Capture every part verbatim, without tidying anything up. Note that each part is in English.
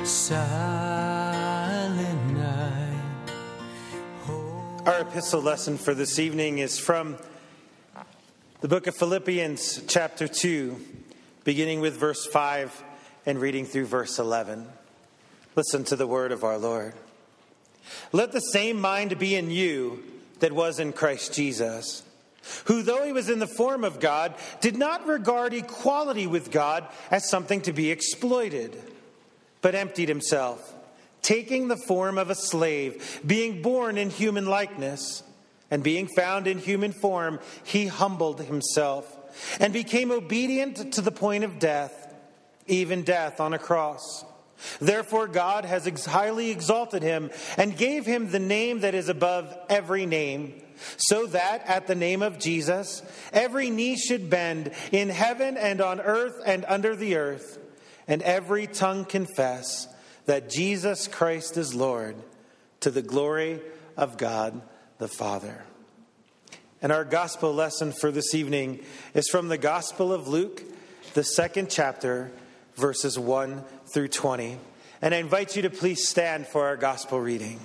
silent night. Our epistle lesson for this evening is from the book of Philippians, chapter two, beginning with verse five and reading through verse eleven. Listen to the word of our Lord. Let the same mind be in you that was in Christ Jesus, who, though he was in the form of God, did not regard equality with God as something to be exploited, but emptied himself, taking the form of a slave, being born in human likeness, and being found in human form, he humbled himself and became obedient to the point of death, even death on a cross. Therefore God has highly exalted him and gave him the name that is above every name, so that at the name of Jesus every knee should bend in heaven and on earth and under the earth, and every tongue confess that Jesus Christ is Lord, to the glory of God the Father. And our gospel lesson for this evening is from the Gospel of Luke, the second chapter, verses one through twenty. And I invite you to please stand for our gospel reading.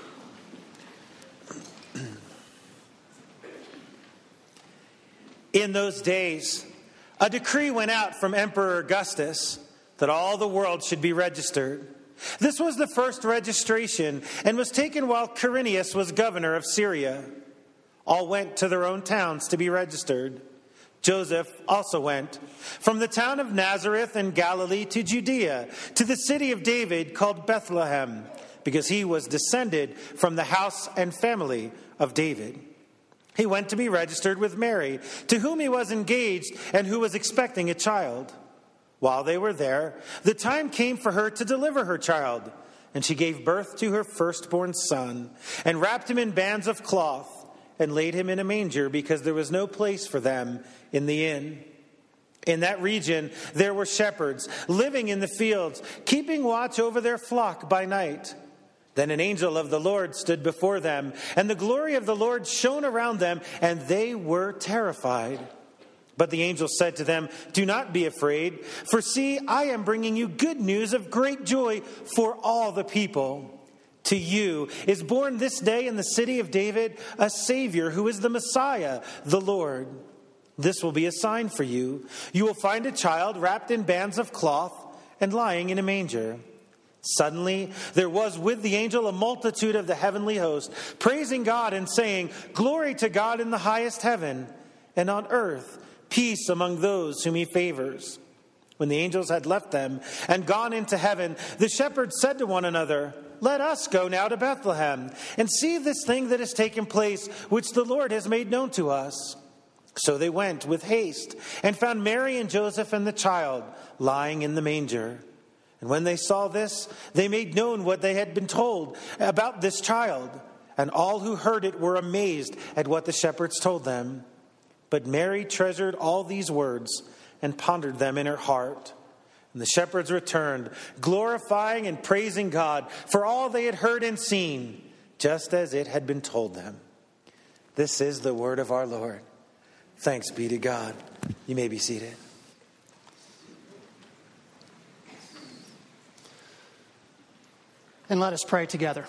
In those days, a decree went out from Emperor Augustus that all the world should be registered. This was the first registration and was taken while Quirinius was governor of Syria. All went to their own towns to be registered. Joseph also went from the town of Nazareth in Galilee to Judea, to the city of David called Bethlehem, because he was descended from the house and family of David. He went to be registered with Mary, to whom he was engaged and who was expecting a child. While they were there, the time came for her to deliver her child, and she gave birth to her firstborn son, and wrapped him in bands of cloth, and laid him in a manger, because there was no place for them in the inn. In that region there were shepherds living in the fields, keeping watch over their flock by night. Then an angel of the Lord stood before them, and the glory of the Lord shone around them, and they were terrified. But the angel said to them, "Do not be afraid, for see, I am bringing you good news of great joy for all the people. To you is born this day in the city of David a Savior, who is the Messiah, the Lord. This will be a sign for you. You will find a child wrapped in bands of cloth and lying in a manger." Suddenly there was with the angel a multitude of the heavenly host, praising God and saying, "Glory to God in the highest heaven, and on earth peace among those whom he favors." When the angels had left them and gone into heaven, the shepherds said to one another, "Let us go now to Bethlehem and see this thing that has taken place, which the Lord has made known to us." So they went with haste and found Mary and Joseph and the child lying in the manger. And when they saw this, they made known what they had been told about this child. And all who heard it were amazed at what the shepherds told them. But Mary treasured all these words and pondered them in her heart. And the shepherds returned, glorifying and praising God for all they had heard and seen, just as it had been told them. This is the word of our Lord. Thanks be to God. You may be seated. And let us pray together.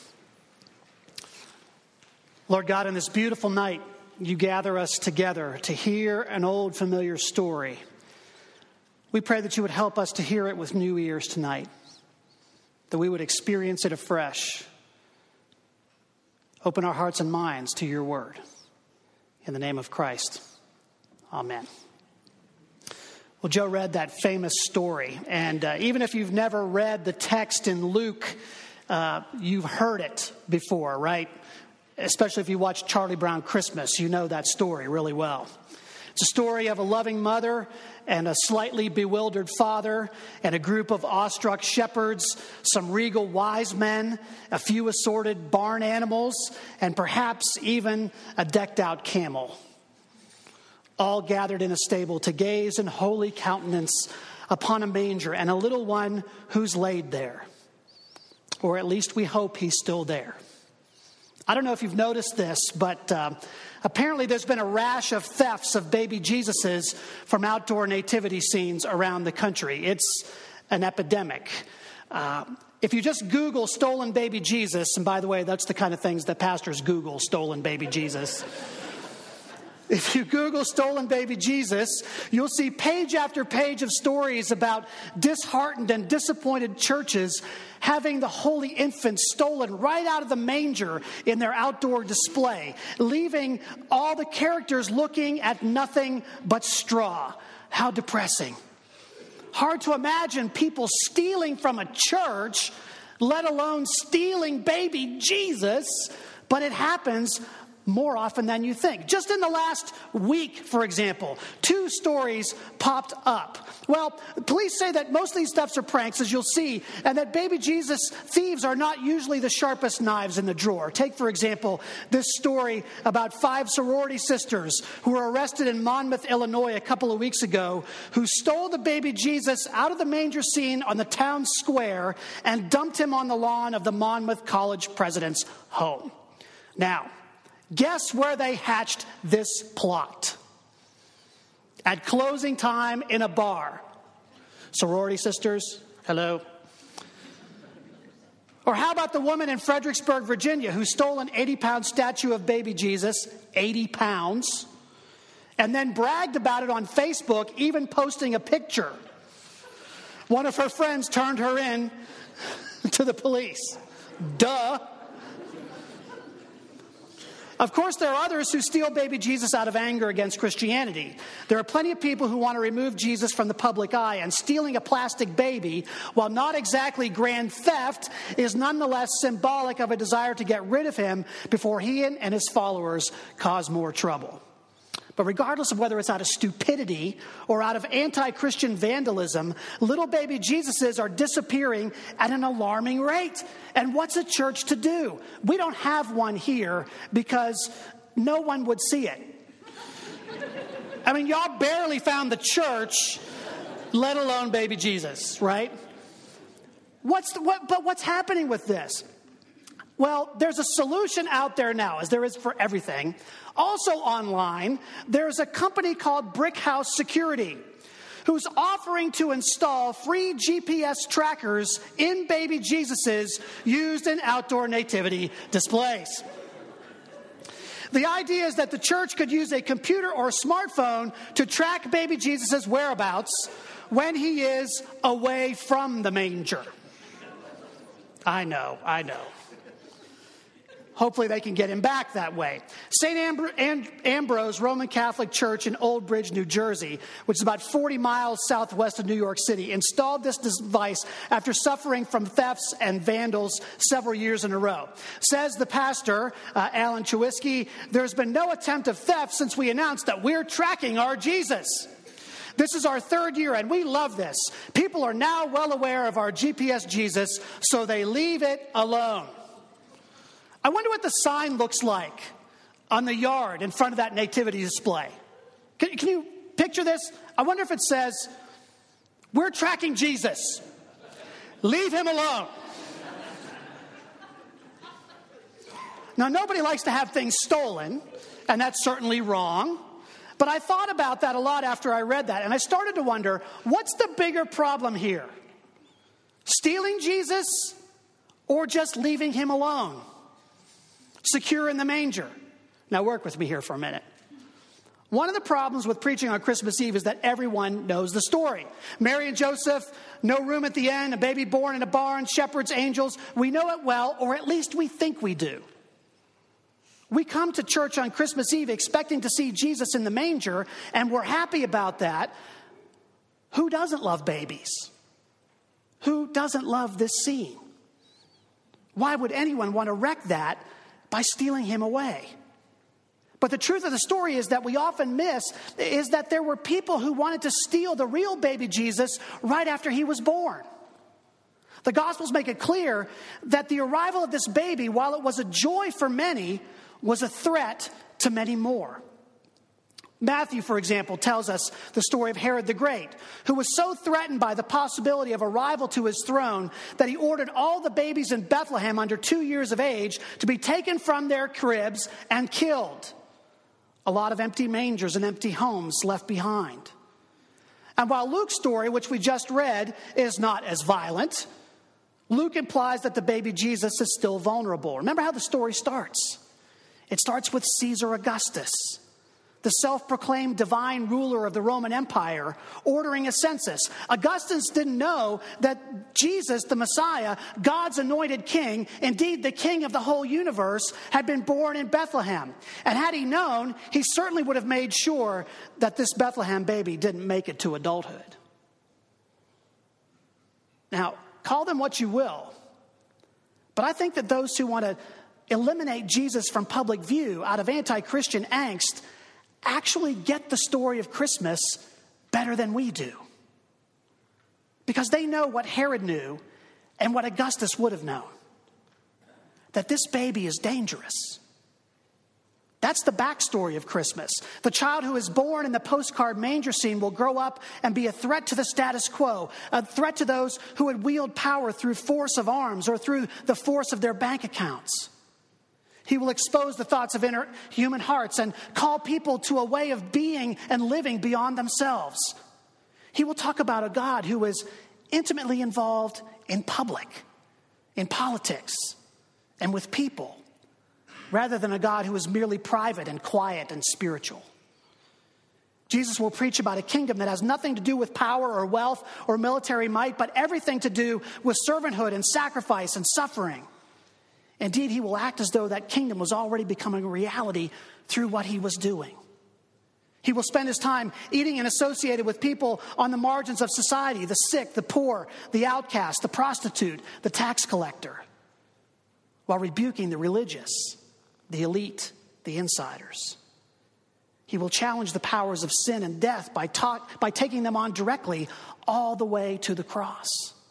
Lord God, on this beautiful night, you gather us together to hear an old familiar story. We pray that you would help us to hear it with new ears tonight, that we would experience it afresh. Open our hearts and minds to your word. In the name of Christ, amen. Well, Joe read that famous story, and uh, even if you've never read the text in Luke, uh, you've heard it before, right? Especially if you watch Charlie Brown Christmas, you know that story really well. It's a story of a loving mother and a slightly bewildered father and a group of awestruck shepherds, some regal wise men, a few assorted barn animals, and perhaps even a decked-out camel, all gathered in a stable to gaze in holy countenance upon a manger and a little one who's laid there. Or at least we hope he's still there. I don't know if you've noticed this, but uh, apparently there's been a rash of thefts of baby Jesuses from outdoor nativity scenes around the country. It's an epidemic. Uh, if you just Google stolen baby Jesus, and by the way, that's the kind of things that pastors Google, stolen baby Jesus. If you Google stolen baby Jesus, you'll see page after page of stories about disheartened and disappointed churches having the holy infant stolen right out of the manger in their outdoor display, leaving all the characters looking at nothing but straw. How depressing. Hard to imagine people stealing from a church, let alone stealing baby Jesus, but it happens more often than you think. Just in the last week, for example, two stories popped up. Well, police say that most of these thefts are pranks, as you'll see, and that baby Jesus thieves are not usually the sharpest knives in the drawer. Take, for example, this story about five sorority sisters who were arrested in Monmouth, Illinois a couple of weeks ago, who stole the baby Jesus out of the manger scene on the town square and dumped him on the lawn of the Monmouth College president's home. Now, guess where they hatched this plot? At closing time in a bar. Sorority sisters, hello. Or how about the woman in Fredericksburg, Virginia, who stole an eighty-pound statue of baby Jesus, eighty pounds, and then bragged about it on Facebook, even posting a picture. One of her friends turned her in to the police. Duh. Of course, there are others who steal baby Jesus out of anger against Christianity. There are plenty of people who want to remove Jesus from the public eye, and stealing a plastic baby, while not exactly grand theft, is nonetheless symbolic of a desire to get rid of him before he and his followers cause more trouble. But regardless of whether it's out of stupidity or out of anti-Christian vandalism, little baby Jesuses are disappearing at an alarming rate. And what's a church to do? We don't have one here because no one would see it. I mean, y'all barely found the church, let alone baby Jesus, right? What's the, what, but what's happening with this? Well, there's a solution out there now, as there is for everything. Also online, there's a company called Brickhouse Security, who's offering to install free G P S trackers in baby Jesuses used in outdoor nativity displays. The idea is that the church could use a computer or a smartphone to track baby Jesus's whereabouts when he is away from the manger. I know, I know. Hopefully they can get him back that way. Saint Ambr- Ambrose Roman Catholic Church in Old Bridge, New Jersey, which is about forty miles southwest of New York City, installed this device after suffering from thefts and vandals several years in a row. Says the pastor, uh, Alan Chawisky, there's been no attempt of theft since we announced that we're tracking our Jesus. This is our third year, and we love this. People are now well aware of our G P S Jesus, so they leave it alone. I wonder what the sign looks like on the yard in front of that nativity display. Can, can you picture this? I wonder if it says, we're tracking Jesus. Leave him alone. Now, nobody likes to have things stolen, and that's certainly wrong. But I thought about that a lot after I read that, and I started to wonder, what's the bigger problem here? Stealing Jesus or just leaving him alone? Secure in the manger. Now work with me here for a minute. One of the problems with preaching on Christmas Eve is that everyone knows the story. Mary and Joseph, no room at the inn, a baby born in a barn, shepherds, angels. We know it well, or at least we think we do. We come to church on Christmas Eve expecting to see Jesus in the manger, and we're happy about that. Who doesn't love babies? Who doesn't love this scene? Why would anyone want to wreck that by stealing him away? But the truth of the story is that we often miss is that there were people who wanted to steal the real baby Jesus right after he was born. The Gospels make it clear that the arrival of this baby, while it was a joy for many, was a threat to many more. Matthew, for example, tells us the story of Herod the Great, who was so threatened by the possibility of a rival to his throne that he ordered all the babies in Bethlehem under two years of age to be taken from their cribs and killed. A lot of empty mangers and empty homes left behind. And while Luke's story, which we just read, is not as violent, Luke implies that the baby Jesus is still vulnerable. Remember how the story starts. It starts with Caesar Augustus, the self-proclaimed divine ruler of the Roman Empire, ordering a census. Augustus didn't know that Jesus, the Messiah, God's anointed king, indeed the king of the whole universe, had been born in Bethlehem. And had he known, he certainly would have made sure that this Bethlehem baby didn't make it to adulthood. Now, call them what you will, but I think that those who want to eliminate Jesus from public view out of anti-Christian angst actually get the story of Christmas better than we do. Because they know what Herod knew and what Augustus would have known. That this baby is dangerous. That's the backstory of Christmas. The child who is born in the postcard manger scene will grow up and be a threat to the status quo, a threat to those who would wield power through force of arms or through the force of their bank accounts. He will expose the thoughts of inner human hearts and call people to a way of being and living beyond themselves. He will talk about a God who is intimately involved in public, in politics, and with people, rather than a God who is merely private and quiet and spiritual. Jesus will preach about a kingdom that has nothing to do with power or wealth or military might, but everything to do with servanthood and sacrifice and suffering. Indeed, he will act as though that kingdom was already becoming a reality through what he was doing. He will spend his time eating and associated with people on the margins of society, the sick, the poor, the outcast, the prostitute, the tax collector, while rebuking the religious, the elite, the insiders. He will challenge the powers of sin and death by, ta- by taking them on directly all the way to the cross.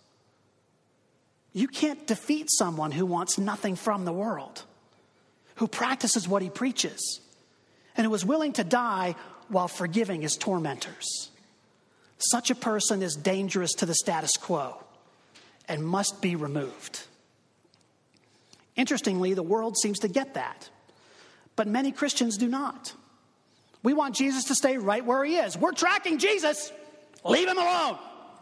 You can't defeat someone who wants nothing from the world, who practices what he preaches, and who is willing to die while forgiving his tormentors. Such a person is dangerous to the status quo and must be removed. Interestingly, the world seems to get that, but many Christians do not. We want Jesus to stay right where he is. We're tracking Jesus. Leave him alone.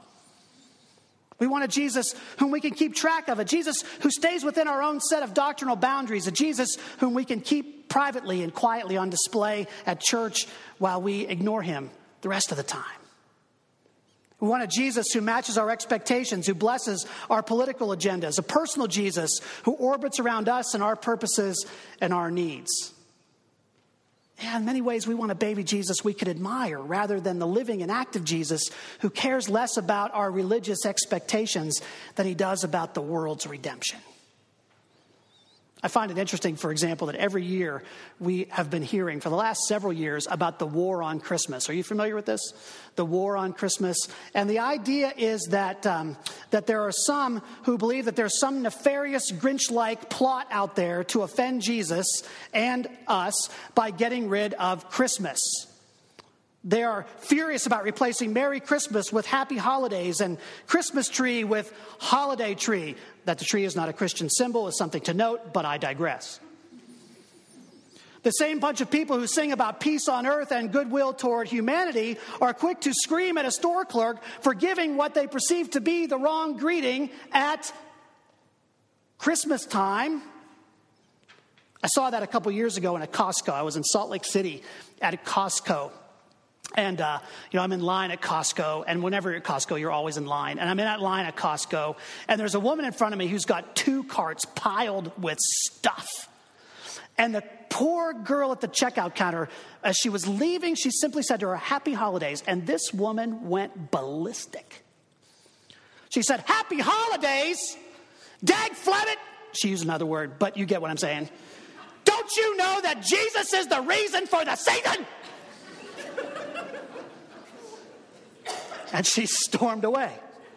We want a Jesus whom we can keep track of, a Jesus who stays within our own set of doctrinal boundaries, a Jesus whom we can keep privately and quietly on display at church while we ignore him the rest of the time. We want a Jesus who matches our expectations, who blesses our political agendas, a personal Jesus who orbits around us and our purposes and our needs. Yeah, in many ways, we want a baby Jesus we could admire rather than the living and active Jesus who cares less about our religious expectations than he does about the world's redemption. I find it interesting, for example, that every year we have been hearing for the last several years about the war on Christmas. Are you familiar with this? The war on Christmas. And the idea is that um, that there are some who believe that there's some nefarious Grinch-like plot out there to offend Jesus and us by getting rid of Christmas. They are furious about replacing Merry Christmas with Happy Holidays and Christmas tree with holiday tree. That the tree is not a Christian symbol is something to note, but I digress. The same bunch of people who sing about peace on earth and goodwill toward humanity are quick to scream at a store clerk for giving what they perceive to be the wrong greeting at Christmas time. I saw that a couple years ago in a Costco. I was in Salt Lake City at a Costco. And, uh, you know, I'm in line at Costco, and whenever you're at Costco, you're always in line. And I'm in that line at Costco, and there's a woman in front of me who's got two carts piled with stuff. And the poor girl at the checkout counter, as she was leaving, she simply said to her, "Happy Holidays." And this woman went ballistic. She said, "Happy Holidays? Dag flabbit." She used another word, but you get what I'm saying. "Don't you know that Jesus is the reason for the season?" And she stormed away.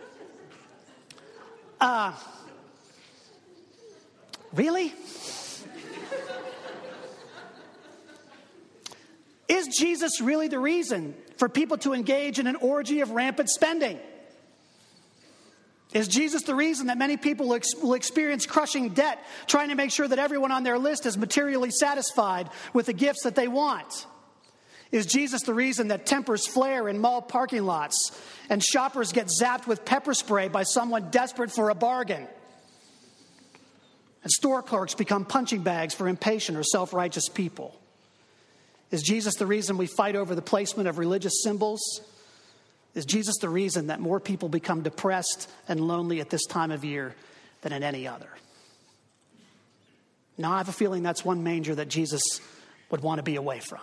Uh, really? Is Jesus really the reason for people to engage in an orgy of rampant spending? Is Jesus the reason that many people will, ex- will experience crushing debt, trying to make sure that everyone on their list is materially satisfied with the gifts that they want? Is Jesus the reason that tempers flare in mall parking lots and shoppers get zapped with pepper spray by someone desperate for a bargain? and store clerks become punching bags for impatient or self-righteous people? Is Jesus the reason we fight over the placement of religious symbols? Is Jesus the reason that more people become depressed and lonely at this time of year than at any other? Now, I have a feeling that's one manger that Jesus would want to be away from.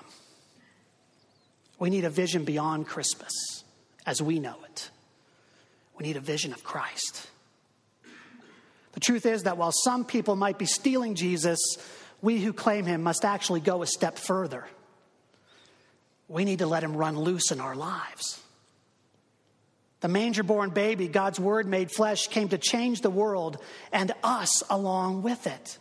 We need a vision beyond Christmas as we know it. We need a vision of Christ. The truth is that while some people might be stealing Jesus, we who claim him must actually go a step further. We need to let him run loose in our lives. The manger-born baby, God's word made flesh, came to change the world and us along with it.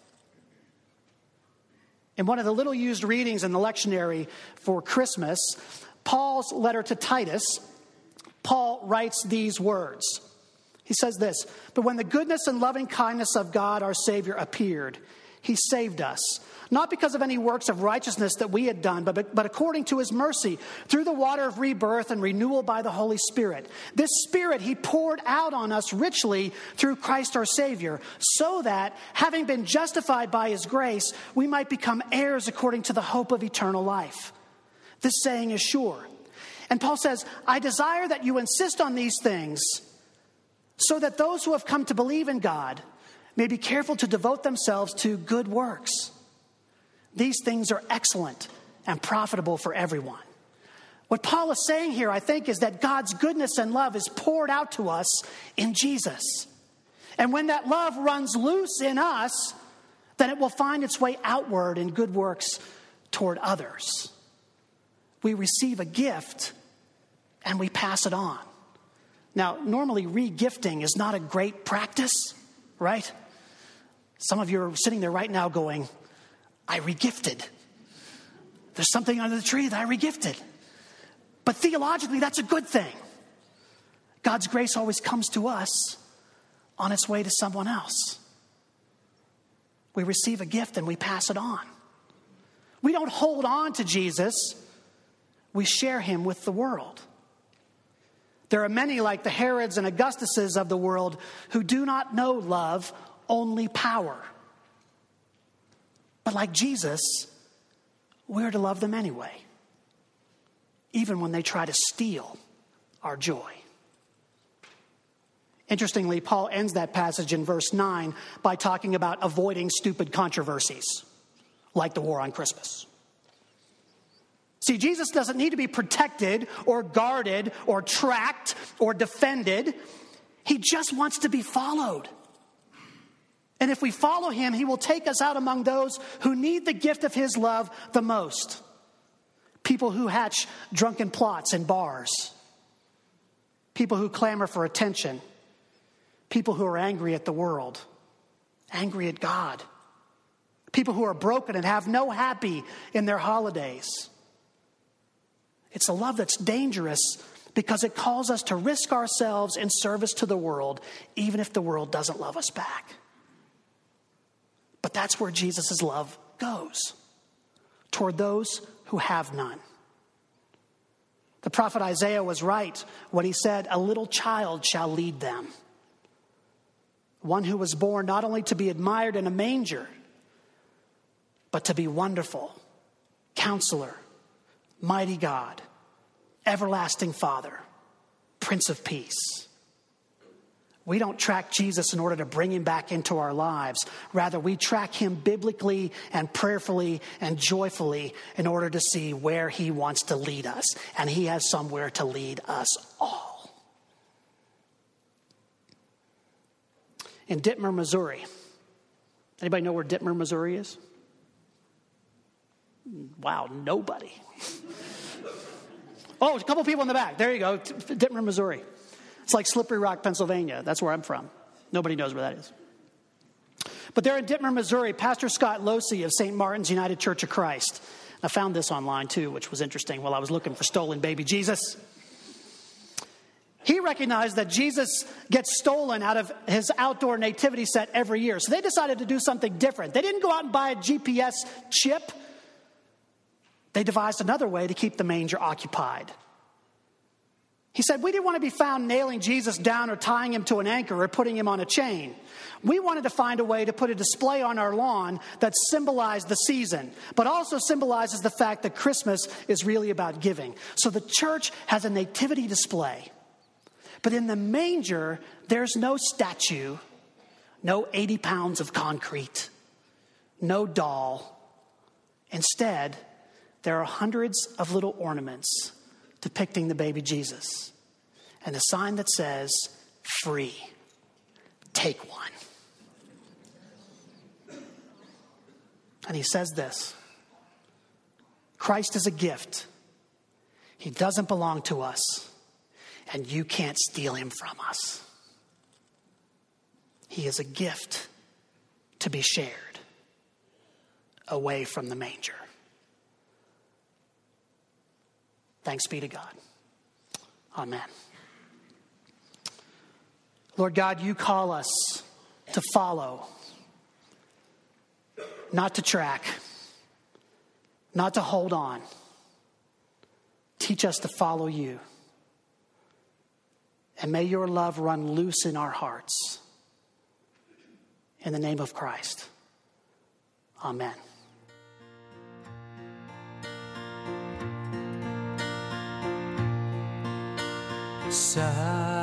In one of the little used readings in the lectionary for Christmas, Paul's letter to Titus, Paul writes these words. He says this, "But when the goodness and loving kindness of God our Savior appeared, he saved us, not because of any works of righteousness that we had done, but, but according to his mercy, through the water of rebirth and renewal by the Holy Spirit. This Spirit he poured out on us richly through Christ our Savior, so that, having been justified by his grace, we might become heirs according to the hope of eternal life. This saying is sure." And Paul says, "I desire that you insist on these things, so that those who have come to believe in God may be careful to devote themselves to good works. These things are excellent and profitable for everyone." What Paul is saying here, I think, is that God's goodness and love is poured out to us in Jesus. And when that love runs loose in us, then it will find its way outward in good works toward others. We receive a gift and we pass it on. Now, normally re-gifting is not a great practice, right? Some of you are sitting there right now going, "I regifted. There's something under the tree that I regifted." But theologically, that's a good thing. God's grace always comes to us on its way to someone else. We receive a gift and we pass it on. We don't hold on to Jesus. We share him with the world. There are many like the Herods and Augustuses of the world who do not know love, only power. But like Jesus, we're to love them anyway, even when they try to steal our joy. Interestingly, Paul ends that passage in verse nine by talking about avoiding stupid controversies, like the war on Christmas. See, Jesus doesn't need to be protected or guarded or tracked or defended. He just wants to be followed. And if we follow him, he will take us out among those who need the gift of his love the most. People who hatch drunken plots in bars. People who clamor for attention. People who are angry at the world. Angry at God. People who are broken and have no happy in their holidays. It's a love that's dangerous because it calls us to risk ourselves in service to the world, even if the world doesn't love us back. But that's where Jesus' love goes, toward those who have none. The prophet Isaiah was right when he said, "A little child shall lead them." One who was born not only to be admired in a manger, but to be wonderful, Counselor, Mighty God, Everlasting Father, Prince of Peace. We don't track Jesus in order to bring him back into our lives. Rather, we track him biblically and prayerfully and joyfully in order to see where he wants to lead us. And he has somewhere to lead us all. In Dittmer, Missouri. Anybody know where Dittmer, Missouri is? Wow, nobody. Oh, a couple people in the back. There you go. Dittmer, Missouri. It's like Slippery Rock, Pennsylvania. That's where I'm from. Nobody knows where that is. But there in Dittmer, Missouri, Pastor Scott Losey of Saint Martin's United Church of Christ. I found this online too, which was interesting while I was looking for stolen baby Jesus. He recognized that Jesus gets stolen out of his outdoor nativity set every year. So they decided to do something different. They didn't go out and buy a G P S chip. They devised another way to keep the manger occupied. He said, we didn't want to be found nailing Jesus down or tying him to an anchor or putting him on a chain. We wanted to find a way to put a display on our lawn that symbolized the season, but also symbolizes the fact that Christmas is really about giving. So the church has a nativity display. But in the manger, there's no statue, no eighty pounds of concrete, no doll. Instead, there are hundreds of little ornaments depicting the baby Jesus, and a sign that says, free, take one. And he says this, Christ is a gift. He doesn't belong to us, and you can't steal him from us. He is a gift to be shared away from the manger. Thanks be to God. Amen. Lord God, you call us to follow, not to track, not to hold on. Teach us to follow you. And may your love run loose in our hearts. In the name of Christ. Amen. Silent